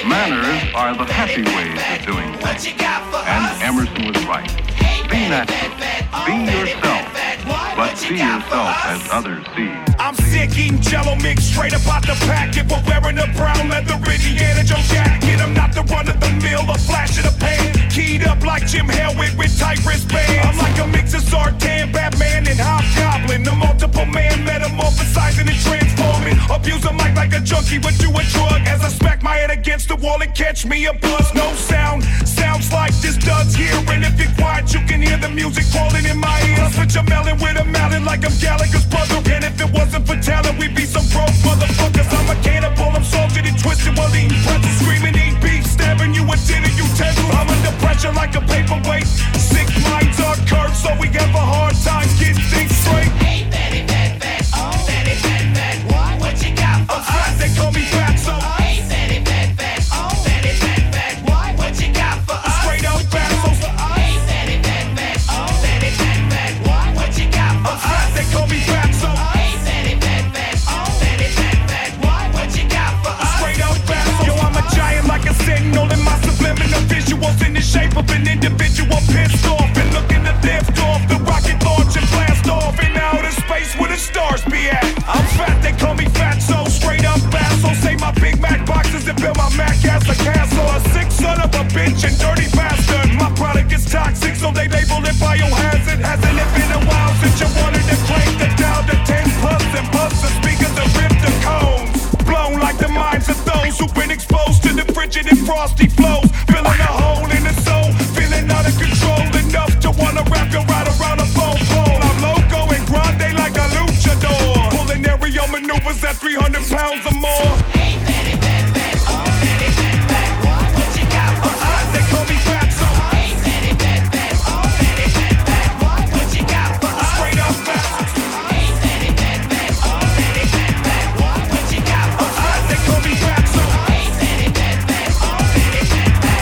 Manners are the happy ways of doing things. And Emerson was right. Be natural. Be yourself. But see yourself as others see. I'm sick eating Jello mix straight up out the packet, but wearing a brown leather Indiana Jones jacket. I'm not the run of the mill, a flash in the pan. Keyed up like Jim Hellwig with tight wristbands. I'm like a mix of Sartan, Batman, and Hobgoblin. The multiple man metamorphosizing and transforming. Abuse a mic like a junkie would do a drug. As I smack my head against the wall and catch me a buzz. No sound, sounds like this does here. And if you're quiet, you can hear the music falling in my ears. Switch a melon with a mallet like I'm Gallagher's brother. And if it wasn't for talent, we'd be some broke motherfuckers. I'm a cannibal, I'm salted and twisted while eating pretzels. Screaming, eat beef, stabbing you a dinner utensil. I'm under pressure like a paperweight. Sick minds are cursed, so we have a hard time getting things straight. Hey, fatty, fat, fat, oh, fatty, fat, fat, what you got for us? They call me fat, so hey, fatty, fat, fat, oh, fatty, fat, fat, what you got for us? Straight up fat, so hey, fatty, fat, fat, oh, fatty, fat, fat, what you got for us? They call me fat, so hey, fatty, fat, fat, oh, fatty, fat, fat, what you got for us? straight up fat, so yo, I'm a giant like a sentinel in my subliminal visuals in the shape of an individual pissed off and looking to lift off the rocket launch and blast off in outer space where the stars be at. I'm fat, they call me fat, so straight up fat, so say my Big Mac boxes and build my Mac as a castle. A sick son of a bitch and dirty bastard. My product is toxic, so they label it biohazard. Hasn't it been a while since you wanted to crank the dial to 10 plus and bust the speakers and rip the cones? Blown like the minds of those who've been exposed to the frigid and frosty flows. Filling a hole in the soul, feeling out of control enough to wanna wrap your right around a phone pole. I'm loco and grande like a luchador, pulling aerial maneuvers at 300 pounds or more. Hey, fatty, fat, fat, oh, fatty, fat, fat, what you got for us? They call me fat, so Hey, fatty, fat, fat, oh, fatty, fat, fat, what you got for us? straight up fat. Hey, fatty, fat, fat, oh, fatty, fat, fat, what you got for us? They call me fat, so Hey, fatty, fat, fat, oh, fatty, fat, fat,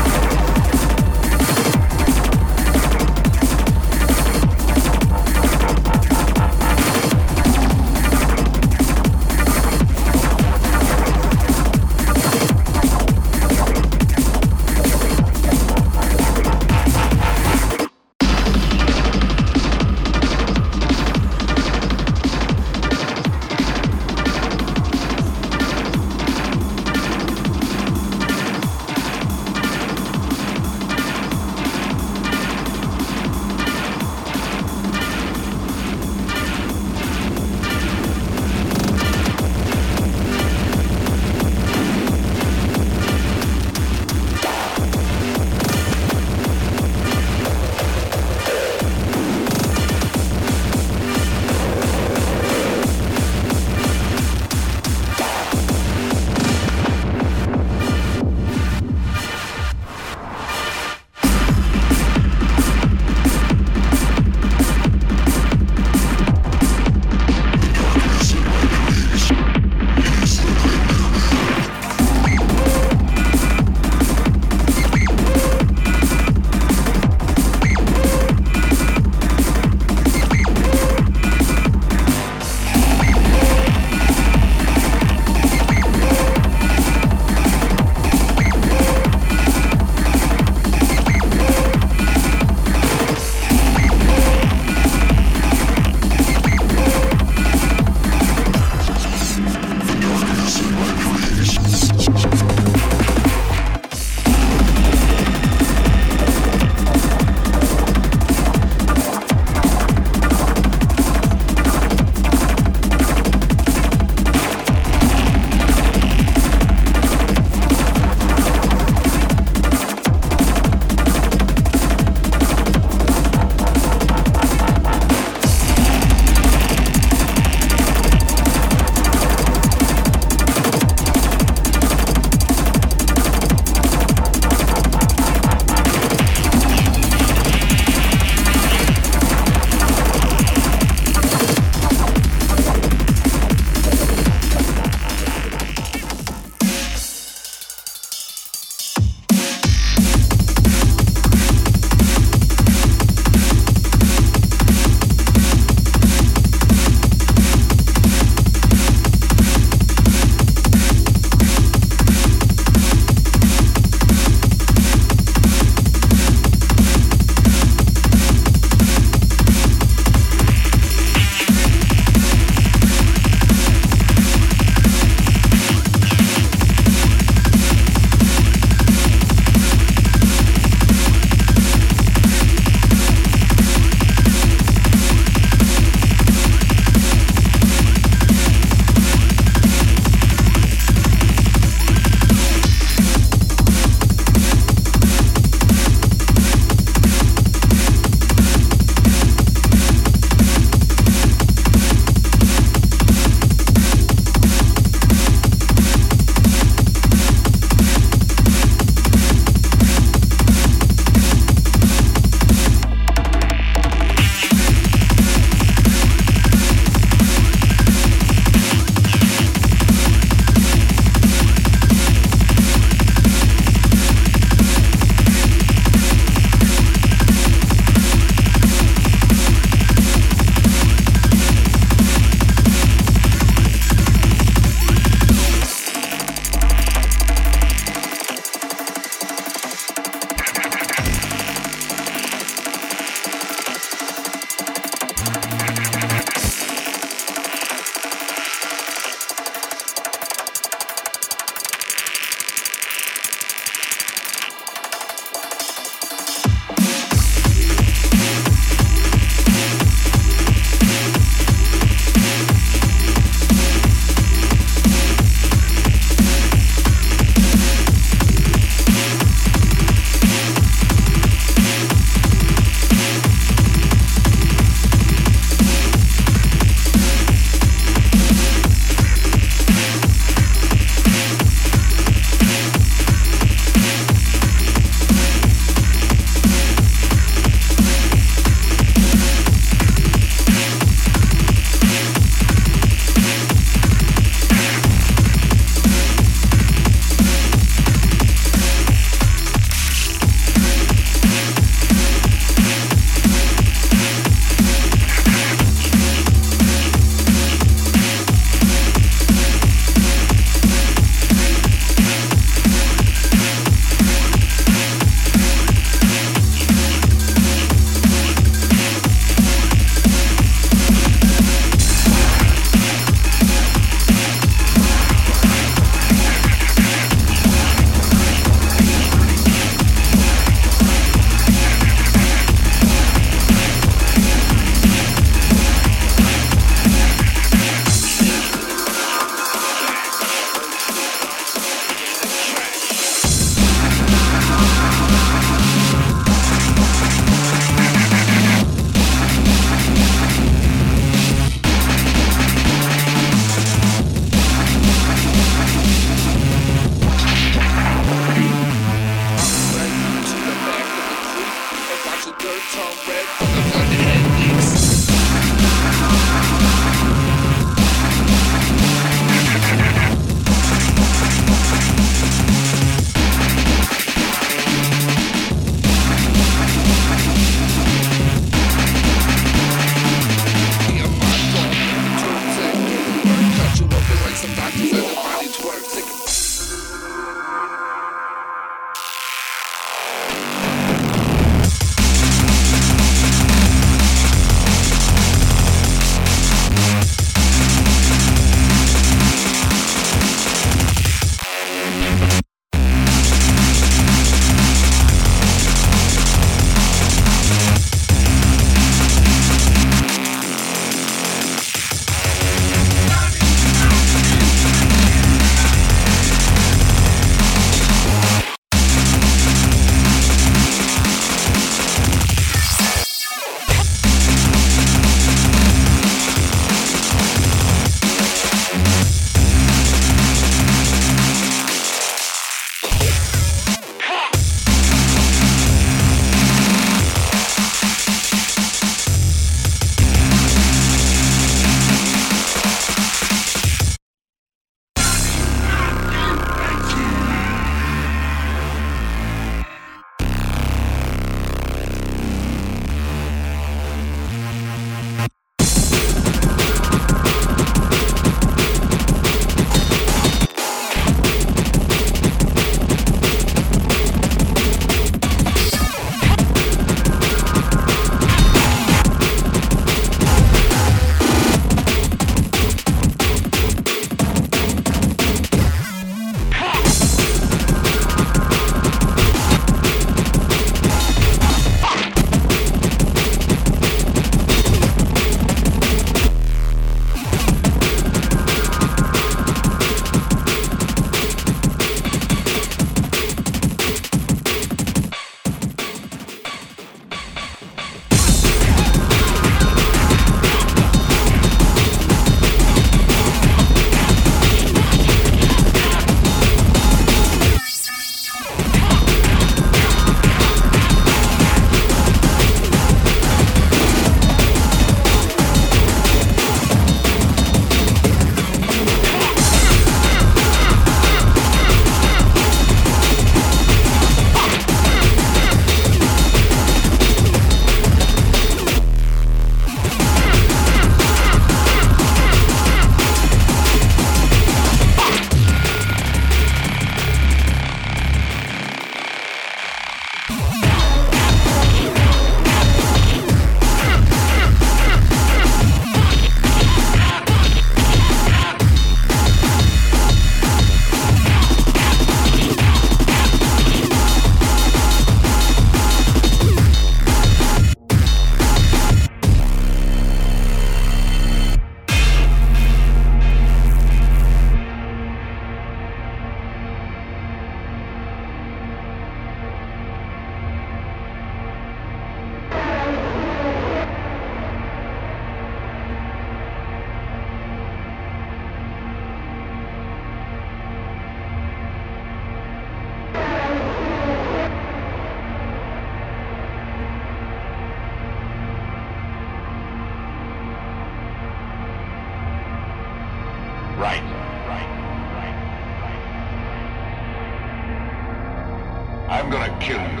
I'm gonna kill you.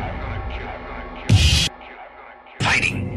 Fighting.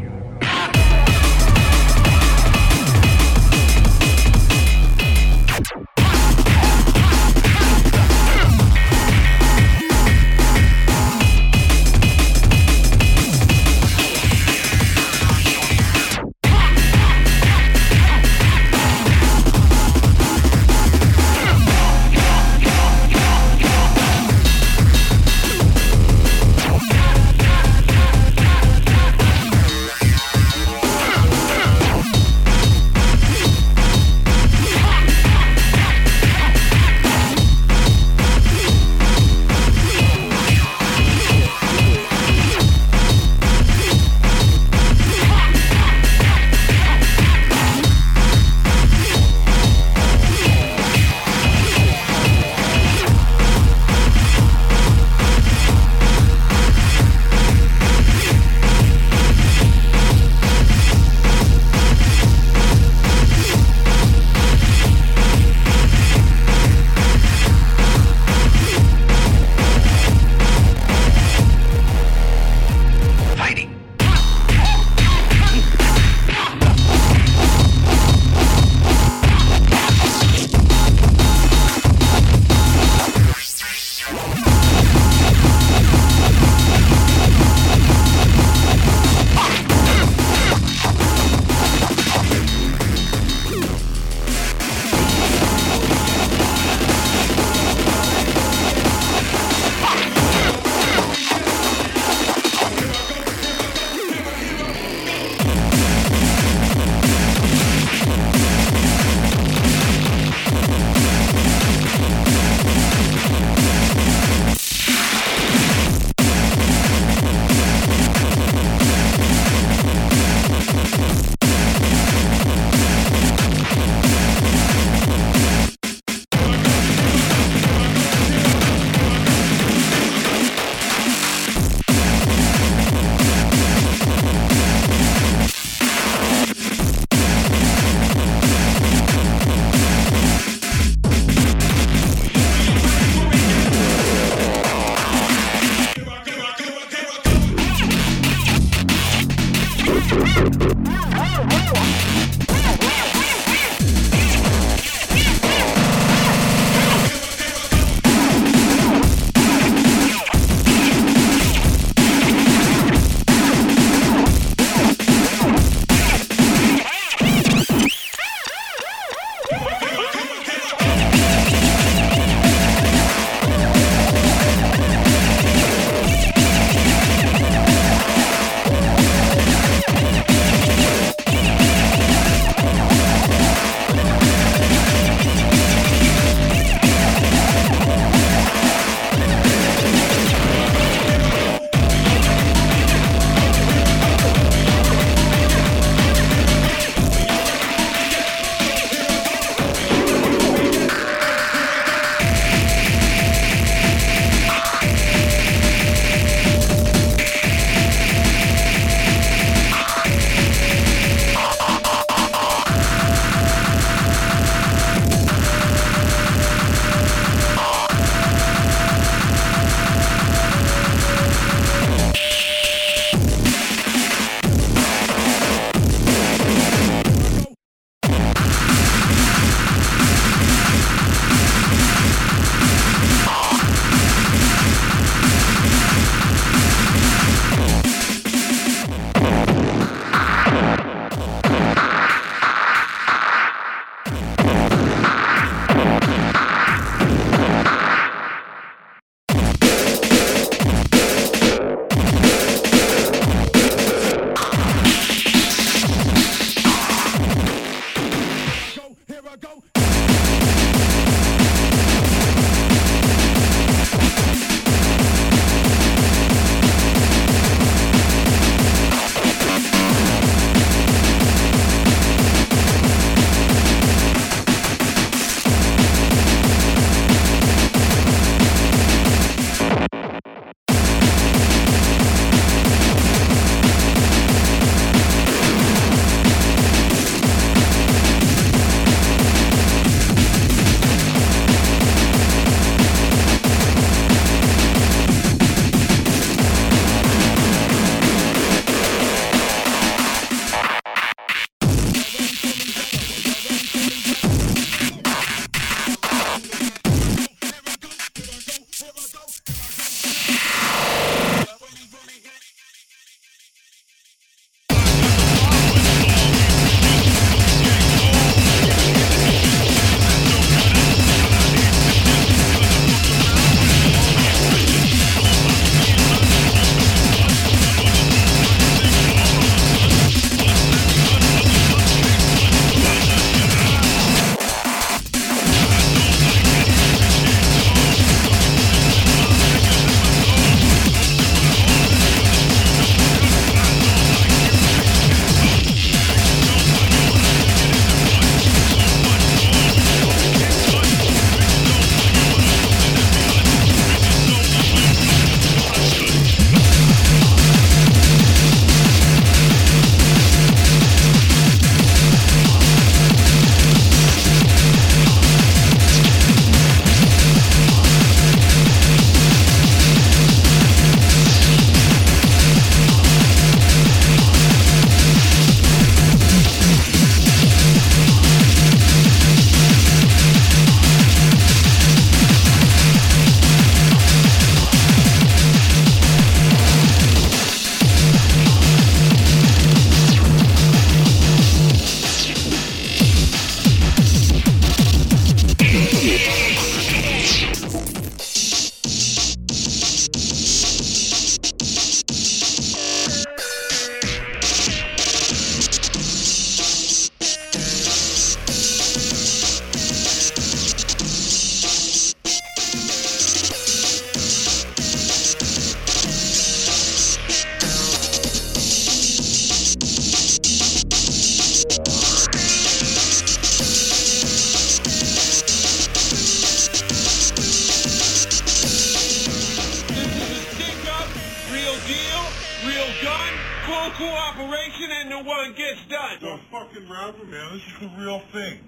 gun, full cooperation, and no one gets done. Don't fucking rapper, man. This is the real thing.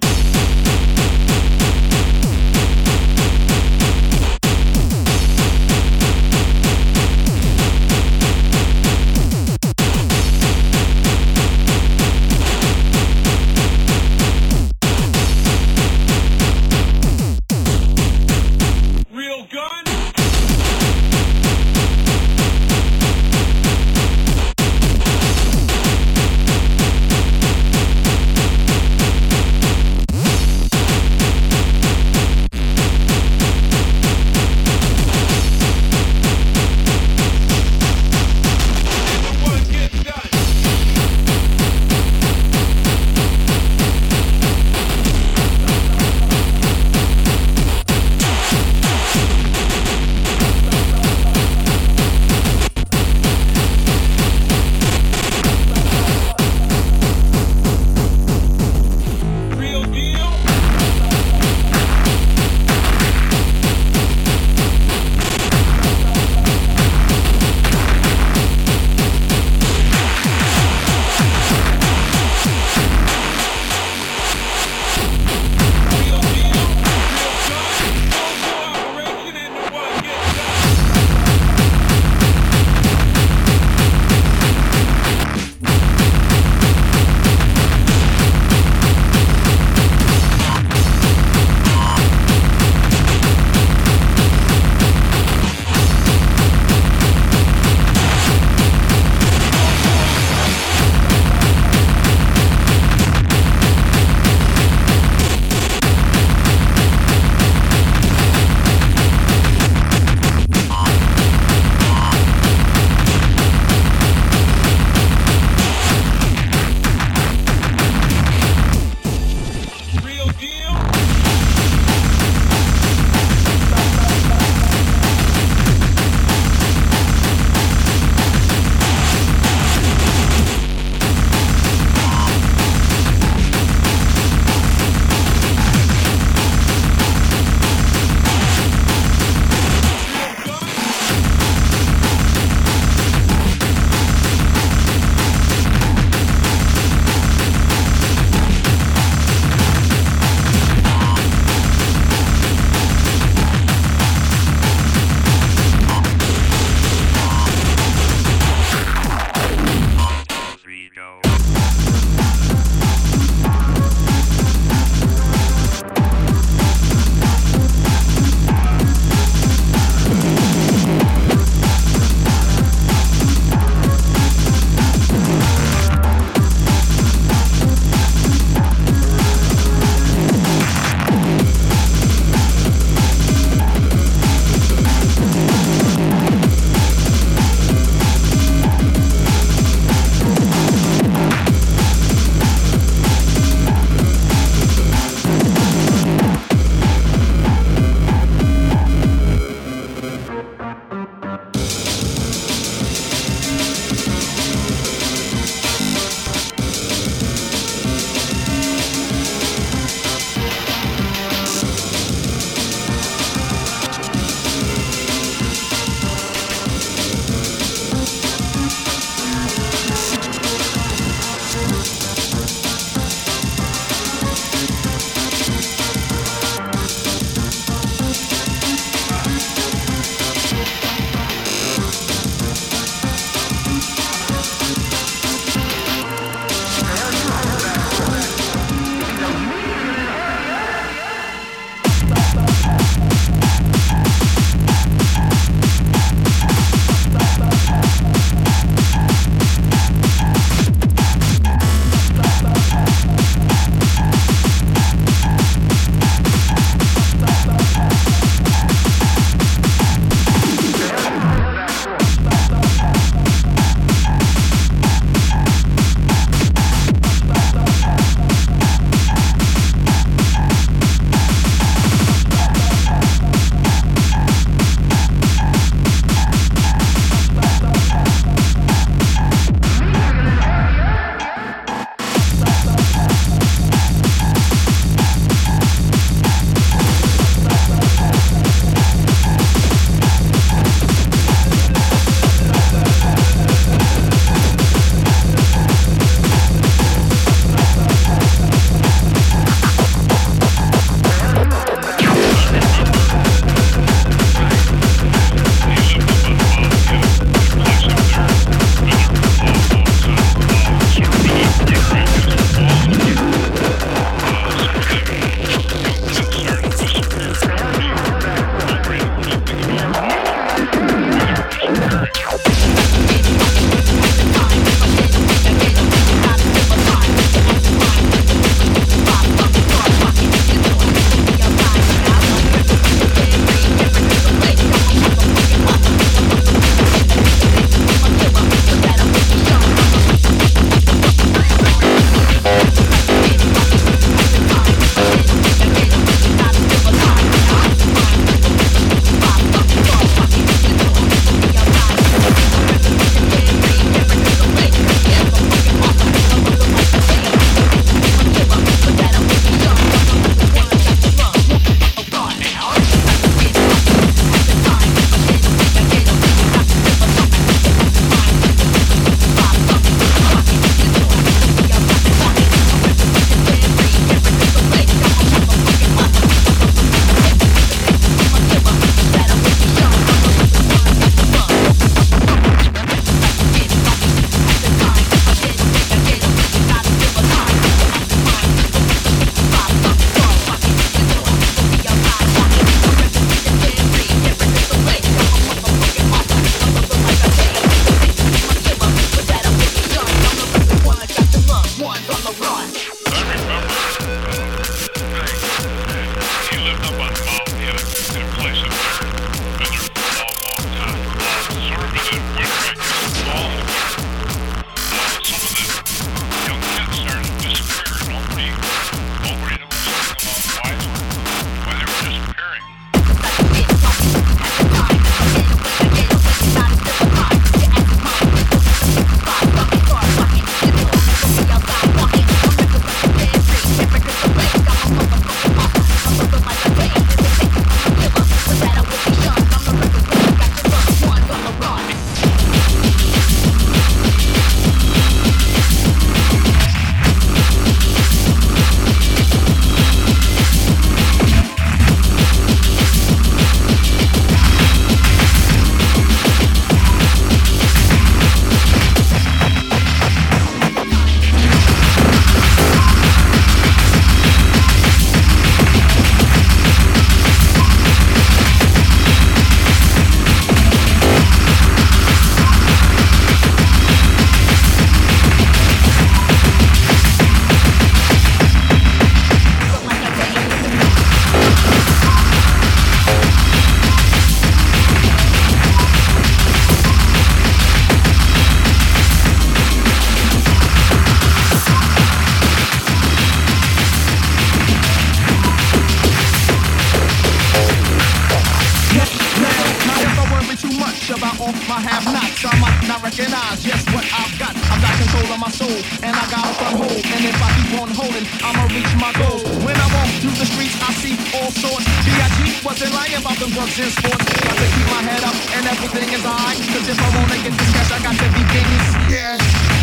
I have not, so I might not recognize just what I've got. I've got control of my soul, and I got it on hold. And if I keep on holding, I'ma reach my goals. When I walk through the streets, I see all sorts. B.I.G. wasn't lying about them drugs and sports. Got to keep my head up, and everything is alright. Cause if I wanna get this cash, I got to be genius. Yeah.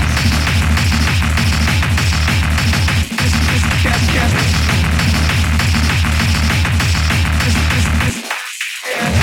This cash, cash. This, yeah.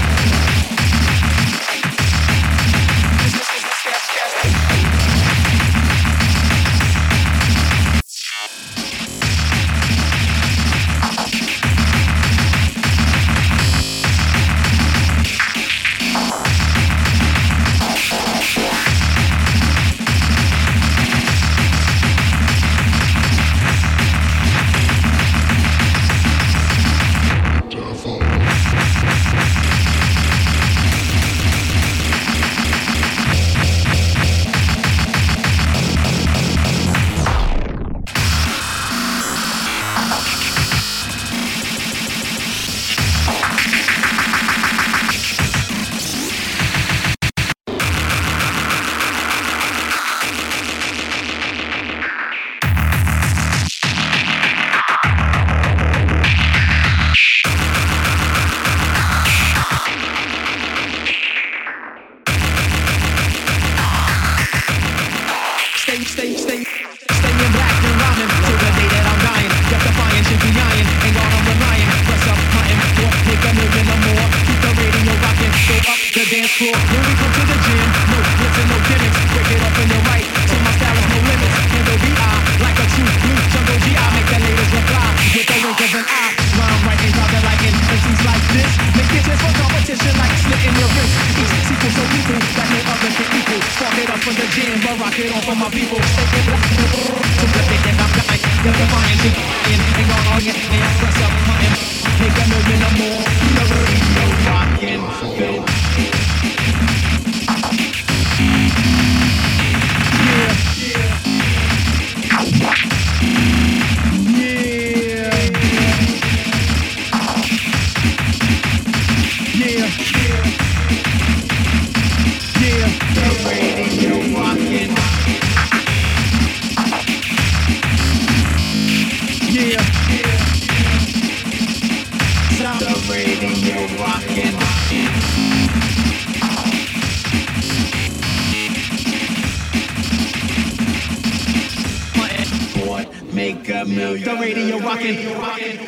The radio rockin'.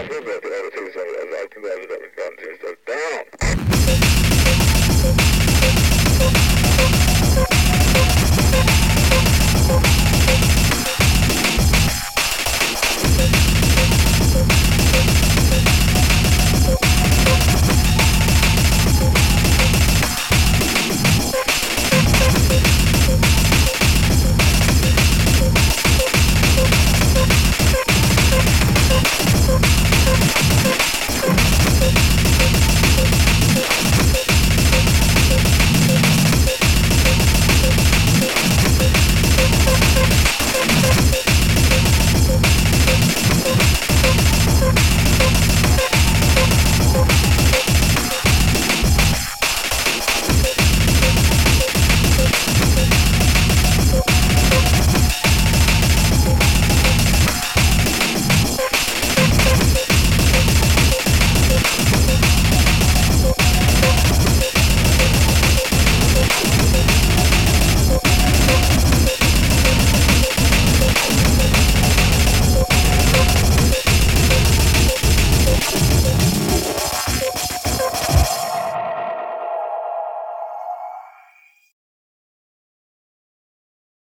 I've heard about the other things. I think that